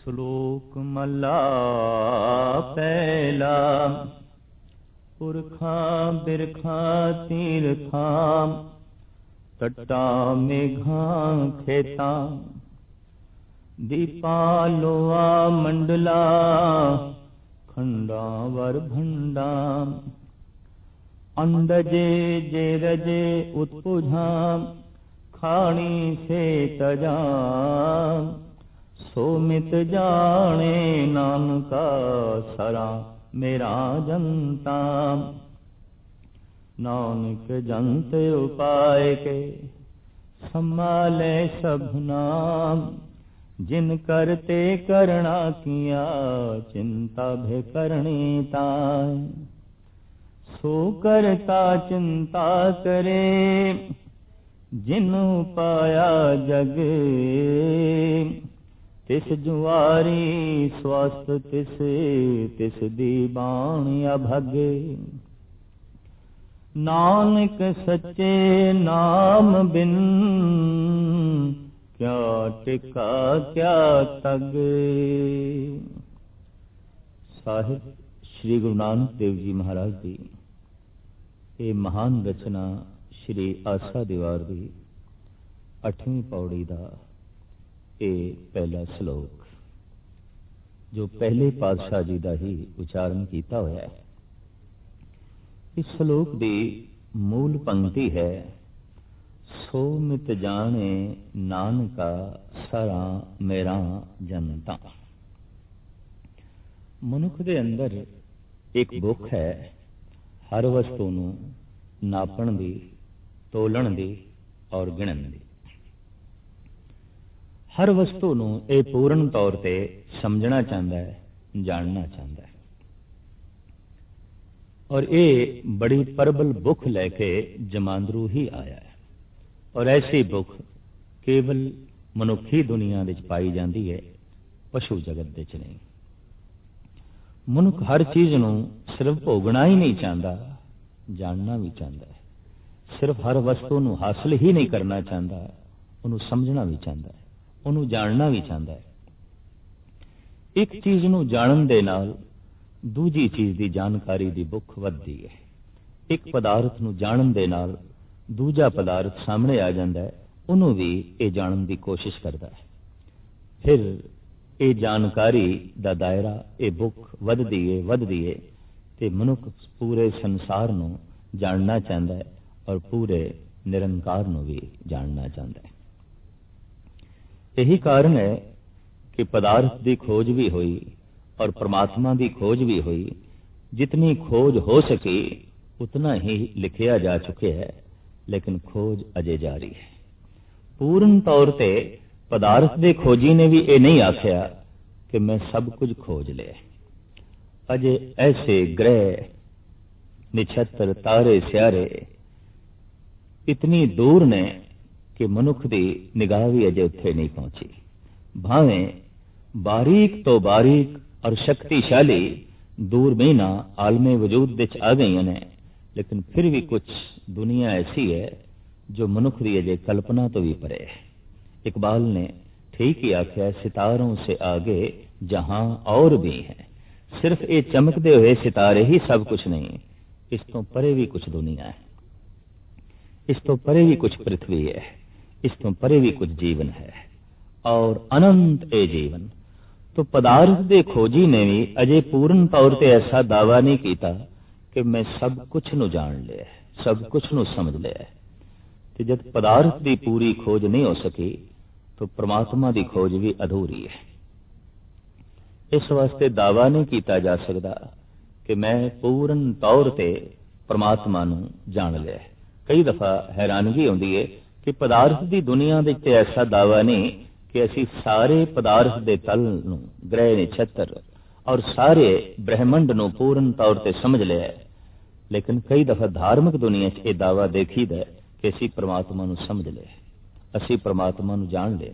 ਸ਼ਲੋਕ ਮਹਲਾ ਪਹਿਲਾ। ਪੁਰਖਾਂ ਬਿਰਖਾਂ ਤੀਰਥਾਂ ਤਟਾਂ ਮੇਘਾਂ ਖੇਤਾਂ ਦੀਪਾਂ ਲੋਆ ਮੰਡਲਾ ਖੰਡਾਂ ਵਰ ਭੰਡਾਂ ਅੰਡਜੇ ਜੇ ਰਜੇ ਉਤਪੁਝਾਂ ਖਾਣੀ ਸੇ ਤਜਾਂ ਸੋ ਮਿਤ ਜਾਣੇ ਨਾਨਕਾ ਸਰਾ ਮੇਰਾ ਜਨਤਾ। ਨਾਨਕ ਜੰਤ ਉਪਾਇ ਕੇ ਸੰਭਾਲੇ ਸਭ ਨਾਮ ਜਿਨ ਕਰਤੇ ਕਰਣਾ ਕੀਆ ਚਿੰਤਾ ਭੇ ਕਰਣੀ ਤਾਇ। ਸੋ ਕਰਤਾ ਚਿੰਤਾ ਕਰੇ ਜਿਨੁ ਪਾਇਆ ਜਗ ਤਿਸ ਜੁਆਰੀ ਸਵਸਤ ਤਿਸ ਦੀ ਬਾਣੀ ਅਭਗੇ। ਨਾਨਕ ਸੱਚੇ ਨਾਮ ਬਿਨ ਕਿਆ ਟਿਕਾ ਕਿਆ ਤਗ। ਸਾਹਿਬ ਸ੍ਰੀ ਗੁਰੂ ਨਾਨਕ ਦੇਵ ਜੀ ਮਹਾਰਾਜ ਦੀ ਇਹ ਮਹਾਨ ਰਚਨਾ ਸ਼੍ਰੀ ਆਸਾ ਦੀਵਾਰ ਦੀ 8ਵੀਂ ਪੌੜੀ ਦਾ ਇਹ ਪਹਿਲਾ ਸ਼ਲੋਕ ਜੋ ਪਹਿਲੇ ਪਾਤਸ਼ਾਹ ਜੀ ਦਾ ਹੀ ਉਚਾਰਨ ਕੀਤਾ ਹੋਇਆ ਹੈ। ਇਸ ਸ਼ਲੋਕ ਦੀ ਮੂਲ ਪੰਕਤੀ ਹੈ ਸੋ ਮਿਤ ਜਾਣੇ ਨਾਨਕਾ ਸਰਾ ਮੇਰਾ ਜਨਤਾ। ਮਨੁੱਖ ਦੇ ਅੰਦਰ ਇੱਕ ਭੁੱਖ ਹੈ ਹਰ ਵਸਤੂ ਨੂੰ ਨਾਪਣ ਦੀ, ਤੋਲਣ ਦੀ ਔਰ ਗਿਣਨ ਦੀ। ਹਰ ਵਸਤੂ ਨੂੰ ਇਹ ਪੂਰਨ ਤੌਰ ਤੇ ਸਮਝਣਾ ਚਾਹੁੰਦਾ ਹੈ, ਜਾਣਨਾ ਚਾਹੁੰਦਾ ਹੈ ਔਰ ਇਹ ਬੜੀ ਪ੍ਰਬਲ ਭੁੱਖ ਲੈ ਕੇ ਜਮਾਂਦਰੂ ਹੀ ਆਇਆ ਹੈ। ਔਰ ਐਸੀ ਭੁੱਖ ਕੇਵਲ ਮਨੁੱਖੀ ਦੁਨੀਆ ਵਿੱਚ ਪਾਈ ਜਾਂਦੀ ਹੈ, ਪਸ਼ੂ ਜਗਤ ਵਿੱਚ ਨਹੀਂ। ਮਨੁੱਖ ਹਰ ਚੀਜ਼ ਨੂੰ ਸਿਰਫ ਭੋਗਣਾ ਹੀ ਨਹੀਂ ਚਾਹੁੰਦਾ, ਜਾਣਨਾ ਵੀ ਚਾਹੁੰਦਾ ਹੈ। ਸਿਰਫ ਹਰ ਵਸਤੂ ਨੂੰ ਹਾਸਲ ਹੀ ਨਹੀਂ ਕਰਨਾ ਚਾਹੁੰਦਾ, ਉਹਨੂੰ ਸਮਝਣਾ ਵੀ ਚਾਹੁੰਦਾ ਹੈ, ਉਹਨੂੰ ਜਾਣਨਾ ਵੀ ਚਾਹੁੰਦਾ ਹੈ। ਇੱਕ ਚੀਜ਼ ਨੂੰ ਜਾਣਨ ਦੇ ਨਾਲ ਦੂਜੀ ਚੀਜ਼ ਦੀ ਜਾਣਕਾਰੀ ਦੀ ਭੁੱਖ ਵੱਧਦੀ ਹੈ। ਇੱਕ ਪਦਾਰਥ ਨੂੰ ਜਾਣਨ ਦੇ ਨਾਲ ਦੂਜਾ ਪਦਾਰਥ ਸਾਹਮਣੇ ਆ ਜਾਂਦਾ ਹੈ, ਉਹਨੂੰ ਵੀ ਇਹ ਜਾਣਨ ਦੀ ਕੋਸ਼ਿਸ਼ ਕਰਦਾ ਹੈ। ਫਿਰ ਇਹ ਜਾਣਕਾਰੀ ਦਾ ਦਾਇਰਾ, ਇਹ ਭੁੱਖ ਵੱਧਦੀ ਹੈ ਤੇ ਮਨੁੱਖ ਪੂਰੇ ਸੰਸਾਰ ਨੂੰ ਜਾਣਨਾ ਚਾਹੁੰਦਾ ਹੈ ਔਰ ਪੂਰੇ ਨਿਰੰਕਾਰ ਨੂੰ ਵੀ ਜਾਣਨਾ ਚਾਹੁੰਦਾ ਹੈ। ਇਹੀ ਕਾਰਨ ਹੈ ਕਿ ਪਦਾਰਥ ਦੀ ਖੋਜ ਵੀ ਹੋਈ ਔਰ ਪ੍ਰਮਾਤਮਾ ਦੀ ਖੋਜ ਵੀ ਹੋਈ। ਜਿਤਨੀ ਖੋਜ ਹੋ ਸਕੀ ਉਤਨਾ ਹੀ ਲਿਖਿਆ ਜਾ ਚੁੱਕਿਆ ਹੈ, ਲੇਕਿਨ ਖੋਜ ਅਜੇ ਜਾਰੀ ਹੈ। ਪੂਰਨ ਤੌਰ ਤੇ ਪਦਾਰਥ ਦੇ ਖੋਜੀ ਨੇ ਵੀ ਇਹ ਨਹੀਂ ਆਖਿਆ ਕਿ ਮੈਂ ਸਭ ਕੁਝ ਖੋਜ ਲਿਆ। ਅਜੇ ਐਸੇ ਗ੍ਰਹਿ ਨਿਛੱਤਰ ਤਾਰੇ ਸਿਆਰੇ ਇਤਨੀ ਦੂਰ ਨੇ ਕਿ ਮਨੁੱਖ ਦੀ ਨਿਗਾਹ ਵੀ ਅਜੇ ਉੱਥੇ ਨਹੀਂ ਪਹੁੰਚੀ। ਭਾਵੇਂ ਬਾਰੀਕ ਤੋਂ ਬਾਰੀਕ ਔਰ ਸ਼ਕਤੀਸ਼ਾਲੀ ਦੂਰਬੀਨਾਂ ਆਲਮੇ ਵਜੂਦ ਵਿੱਚ ਆ ਗਈਆਂ ਨੇ, ਲੇਕਿਨ ਫਿਰ ਵੀ ਕੁਝ ਦੁਨੀਆ ਐਸੀ ਹੈ ਜੋ ਮਨੁੱਖ ਦੀ ਅਜੇ ਕਲਪਨਾ ਤੋਂ ਵੀ ਪਰੇ ਹੈ। ਇਕਬਾਲ ਨੇ ਠੀਕ ਹੀ ਆਖਿਆ, ਸਿਤਾरों से आगे जहां और भी है। ਸਿਰਫ ਇਹ ਚਮਕਦੇ ਹੋਏ ਸਿਤਾਰੇ ਹੀ ਸਭ ਕੁਝ ਨਹੀਂ, ਇਸ ਤੋਂ ਪਰੇ ਵੀ ਕੁਝ ਦੁਨੀਆ ਹੈ, ਇਸ ਤੋਂ ਪਰੇ ਵੀ ਕੁਝ ਪ੍ਰਿਥਵੀ ਹੈ, ਇਸ ਤੋਂ ਪਰੇ ਵੀ ਕੁਝ ਜੀਵਨ ਹੈ ਔਰ ਅਨੰਤ ਇਹ ਜੀਵਨ। तो पदार्थ ਦੇ ਖੋਜੀ ਨੇ ਵੀ ਅਜੇ ਪੂਰਨ ਤੌਰ ਤੇ ਐਸਾ ਦਾਵਾ ਨਹੀਂ ਕੀਤਾ ਕਿ ਮੈਂ ਸਭ ਕੁਝ ਨੂੰ ਜਾਣ ਲਿਆ, ਸਭ ਕੁਝ ਨੂੰ ਸਮਝ ਲਿਆ। ਤੇ ਜਦ ਪਦਾਰਥ ਦੀ ਪੂਰੀ ਖੋਜ ਨਹੀਂ ਹੋ ਸਕੀ ਤਾਂ ਪ੍ਰਮਾਤਮਾ ਦੀ ਖੋਜ ਵੀ ਅਧੂਰੀ ਹੈ। ਇਸ ਵਾਸਤੇ ਦਾਵਾ ਨਹੀਂ ਕੀਤਾ ਜਾ ਸਕਦਾ ਕਿ ਮੈਂ ਪੂਰਨ ਤੌਰ ਤੇ ਪ੍ਰਮਾਤਮਾ ਨੂੰ ਜਾਣ ਲਿਆ। ਕਈ ਦਫਾ ਹੈਰਾਨਗੀ ਆਉਂਦੀ ਹੈ ਕਿ ਪਦਾਰਥ ਦੀ ਦੁਨੀਆ ਵਿੱਚ ਐਸਾ ਦਾਵਾ ਨਹੀਂ ਕਿ ਅਸੀਂ ਸਾਰੇ ਪਦਾਰਥ ਦੇ ਤਲ ਨੂੰ, ਗ੍ਰਹਿ ਨਿਛੱਤਰ ਔਰ ਸਾਰੇ ਬ੍ਰਹਿਮੰਡ ਨੂੰ ਪੂਰਨ ਤੌਰ ਤੇ ਸਮਝ ਲਿਆ। ਲੇਕਿਨ ਕਈ ਦਫਾ ਧਾਰਮਿਕ ਦੁਨੀਆ 'ਚ ਇਹ ਦਾਵਾ ਦੇਖੀਦਾ ਕਿ ਅਸੀਂ ਪ੍ਰਮਾਤਮਾ ਨੂੰ ਸਮਝ ਲਿਆ, ਅਸੀਂ ਪ੍ਰਮਾਤਮਾ ਨੂੰ ਜਾਣ ਲਿਆ,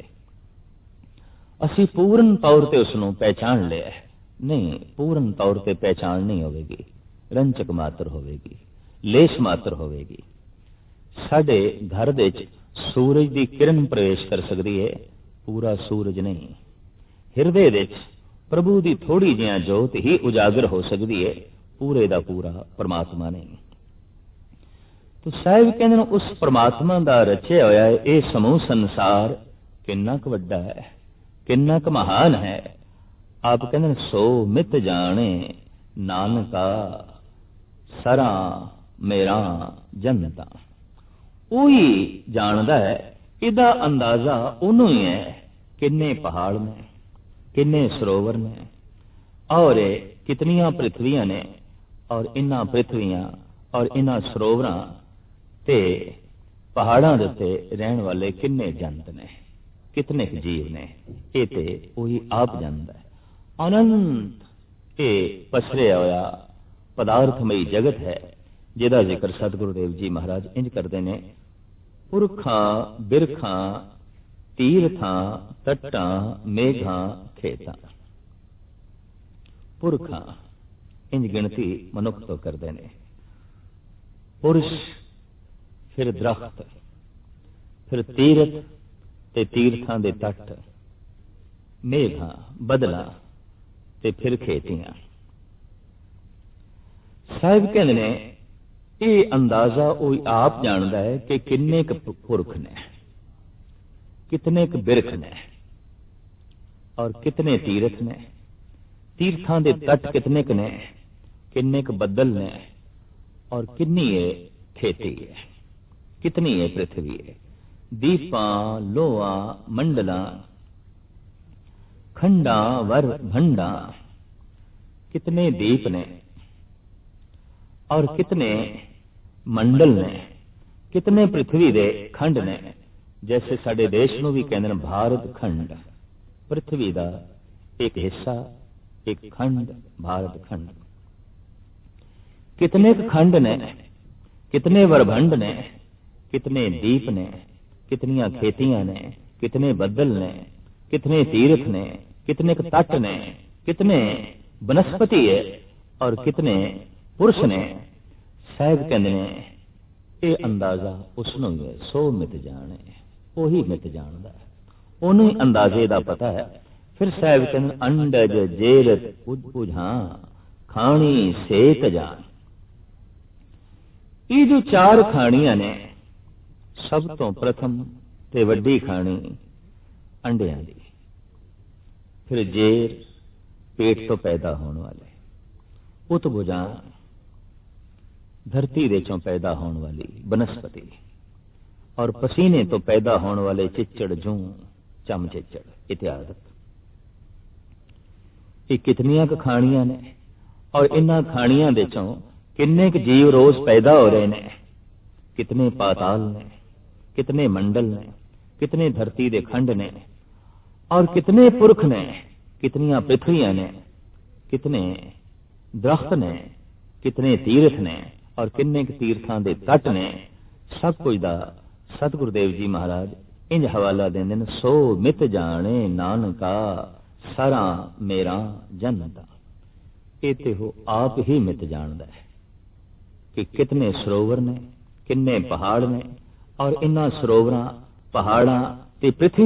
ਅਸੀਂ ਪੂਰਨ ਤੌਰ ਤੇ ਉਸ ਨੂੰ ਪਹਿਚਾਣ ਲਿਆ। ਨਹੀਂ, ਪੂਰਨ ਤੌਰ ਤੇ ਪਹਿਚਾਣ ਨਹੀਂ ਹੋਵੇਗੀ, ਰੰਚਕ ਮਾਤਰ ਹੋਵੇਗੀ, ਲੇਸ਼ ਮਾਤਰ ਹੋਵੇਗੀ। ਸਾਡੇ ਘਰ ਦੇ ਵਿੱਚ ਸੂਰਜ ਦੀ ਕਿਰਨ ਪ੍ਰਵੇਸ਼ ਕਰ ਸਕਦੀ ਹੈ, ਪੂਰਾ ਸੂਰਜ ਨਹੀਂ। ਹਿਰਦੇ ਵਿੱਚ ਪ੍ਰਭੂ ਦੀ ਥੋੜੀ ਜਿਹੀ ਜੋਤ ਹੀ ਉਜਾਗਰ ਹੋ ਸਕਦੀ ਹੈ, ਪੂਰੇ ਦਾ ਪੂਰਾ ਪਰਮਾਤਮਾ ਨਹੀਂ। ਤੋ ਸਾਹਿਬ ਕਹਿੰਦੇ ਨੇ ਉਸ ਪਰਮਾਤਮਾ ਦਾ ਰਚਿਆ ਹੋਇਆ ਇਹ ਸਮੂਹ ਸੰਸਾਰ ਕਿੰਨਾ ਕੁ ਵੱਡਾ ਹੈ, ਕਿੰਨਾ ਕੁ ਮਹਾਨ ਹੈ। ਆਪ ਕਹਿੰਦੇ ਨੇ ਸੋ ਮਿਤ ਜਾਣੇ ਨਾਨਕਾ ਸਰਾ ਮੇਰਾ ਜਨਤਾ। ਉਹੀ ਜਾਣਦਾ ਹੈ, ਇਹਦਾ ਅੰਦਾਜ਼ਾ ਉਹਨੂੰ ਹੀ ਹੈ ਕਿੰਨੇ ਪਹਾੜ ਨੇ, ਕਿੰਨੇ ਸਰੋਵਰ ਨੇ, ਔਰ ਕਿਤਨੀਆਂ ਪ੍ਰਿਥਵੀਆਂ ਨੇ, ਔਰ ਇਹਨਾਂ ਪ੍ਰਿਥਵੀਆਂ ਔਰ ਇਹਨਾਂ ਸਰੋਵਰਾਂ ਤੇ ਪਹਾੜਾਂ ਦੇ ਉੱਤੇ ਰਹਿਣ ਵਾਲੇ ਕਿੰਨੇ ਜੰਤ ਨੇ, ਕਿਤਨੇ ਜੀਵ ਨੇ, ਇਹ ਤੇ ਉਹੀ ਆਪ ਜਾਣਦਾ ਹੈ। ਅਨੰਤ ਇਹ ਪਸਰਿਆ ਹੋਇਆ ਪਦਾਰਥਮਈ ਜਗਤ ਹੈ, ਜਿਹਦਾ ਜ਼ਿਕਰ ਸਤਿਗੁਰੂ ਦੇਵ ਜੀ ਮਹਾਰਾਜ ਇੰਜ ਕਰਦੇ ਨੇ, ਪੁਰਖਾਂ ਬਿਰਖਾਂ ਤੀਰਥਾਂ ਤੱਟਾਂ ਮੇਘਾਂ ਖੇਤਾਂ। ਪੁਰਖਾਂ ਇੰਜ ਗਿਣਤੀ ਮਨੁੱਖ ਤੋਂ ਕਰਦੇ ਨੇ, ਪੁਰਸ਼, ਫਿਰ ਦਰਖਤ, ਫਿਰ ਤੀਰਥ ਤੇ ਤੀਰਥਾਂ ਦੇ ਤੱਟ, ਮੇਘਾਂ ਬਦਲਾਂ ਤੇ ਫਿਰ ਖੇਤੀਆਂ। ਸਾਹਿਬ ਕਹਿੰਦੇ ਨੇ ਇਹ ਅੰਦਾਜ਼ਾ ਉਹ ਆਪ ਜਾਣਦਾ ਹੈ ਕਿ ਕਿੰਨੇ ਕੁ ਪੁਰਖ ਨੇ, ਕਿਤਨੇ ਕੁ ਬਿਰਖ ਨੇ, ਔਰ ਕਿਤਨੇ ਤੀਰਥ ਨੇ, ਤੀਰਥਾਂ ਦੇ ਤੱਟ ਕਿਤਨੇ ਕੁ ਨੇ, ਕਿੰਨੇ ਕੁ ਬੱਦਲ ਨੇ, ਔਰ ਕਿੰਨੀ ਹੈ ਖੇਤੀ ਹੈ, ਕਿਤਨੀ ਹੈ ਪ੍ਰਿਥਵੀ ਹੈ, ਦੀਪਾਂ ਲੋਹਾਂ ਮੰਡਲਾਂ ਖੰਡਾਂ ਵਰ ਭੰਡਾਂ, ਕਿਤਨੇ ਦੀਪ ਨੇ ਔਰ ਕਿਤਨੇ ਮੰਡਲ ਨੇ, ਕਿਤਨੇ ਪ੍ਰਿਥਵੀ ਦੇ ਖੰਡ ਨੇ। जैसे साडे देश ਨੂੰ भी कहते हैं भारत खंड, पृथ्वी का एक हिस्सा, एक खंड भारत खंड। कितने खंड ने, कितने वरभंड ने, कितने दीप ने, कितनियां खेतियां ने, कितने बदल ने, कितने तीर्थ ने, कितने तट ने, कितने वनस्पति है और कितने पुरुष ने। साहब कहते हैं ये अंदाजा उसनों ही है, सो मित जाने, ਉਹੀ ਮਿਤ ਜਾਣਦਾ ਹੈ, ਉਹਨੂੰ ਹੀ ਅੰਦਾਜ਼ੇ ਦਾ ਪਤਾ ਹੈ। ਫਿਰ ਸਾਹਿਬ ਕਹਿੰਦੇ ਅੰਡਜ ਜੇਰਤ ਉਜਾ ਖਾਣੀ ਸੇਤ ਜਾਨ। ਇਹ ਜੋ ਚਾਰ ਖਾਣੀਆਂ ਨੇ, ਸਭ ਤੋਂ ਪ੍ਰਥਮ ਤੇ ਵੱਡੀ ਖਾਣੀ ਅੰਡਿਆਂ ਦੀ, ਫਿਰ ਜੇਰ ਪੇਟ ਤੋਂ ਪੈਦਾ ਹੋਣ ਵਾਲੇ, ਉਤਬੁਝਾ ਧਰਤੀ ਦੇ ਚੋਂ ਪੈਦਾ ਹੋਣ ਵਾਲੀ ਬਨਸਪਤੀ, और पसीने तो पैदा होने वाले चिच्चड़ जू चम चिच्चड़ इत्यादि। ये कितनियां खाणियां ने और इन्हां खाणियां दे चों किन्ने क जीव रोज पैदा हो रहे ने, कितने पाताल ने, कितने मंडल ने, कितने धरती दे खंड ने, और कितने पुरख ने, कितनियां पृथ्वियां ने, कितने दरख्त ने, कितने तीर्थ ने, और किन्ने क तीर्थां दे तट ने। सब कुछ दा सतगुरु देव जी महाराज इंज हवाला देंदे ने, सो मित जाने नानका सारा मेरा जनता। ये ते हो आप ही मित जानदा है कि कितने सरोवर ने, किन्ने पहाड़ ने, और इन्हां सरोवरां पहाड़ां ते पृथ्वी